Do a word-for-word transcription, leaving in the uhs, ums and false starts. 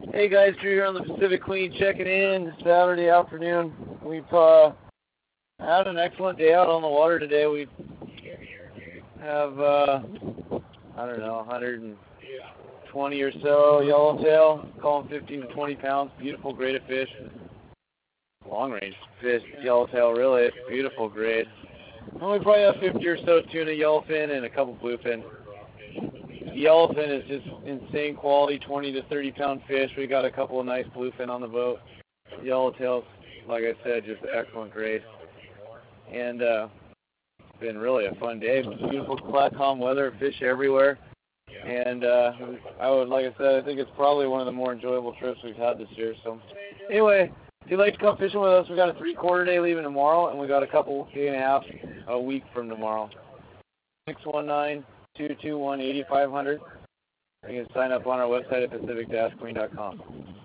Hey guys, Drew here on the Pacific Queen checking in Saturday afternoon. We've uh, had an excellent day out on the water today. We have, uh, I don't know, one hundred twenty or so yellowtail, call them fifteen to twenty pounds, beautiful grade of fish. Long range fish, yellowtail, really, it's beautiful grade. And we probably have fifty or so tuna, yellowfin, and a couple bluefin. Yellowfin is just insane quality, twenty to thirty pound fish. We got a couple of nice bluefin on the boat. Yellowtails, like I said, just excellent grade. And uh, it's been really a fun day. Beautiful flat calm weather, fish everywhere. And uh, I would, like I said, I think it's probably one of the more enjoyable trips we've had this year. So anyway, if you'd like to come fishing with us, we got a three-quarter day leaving tomorrow, and we got a couple day and a half a week from tomorrow. six one nine, two two one, eight five zero zero. You can sign up on our website at pacific dash queen dot com.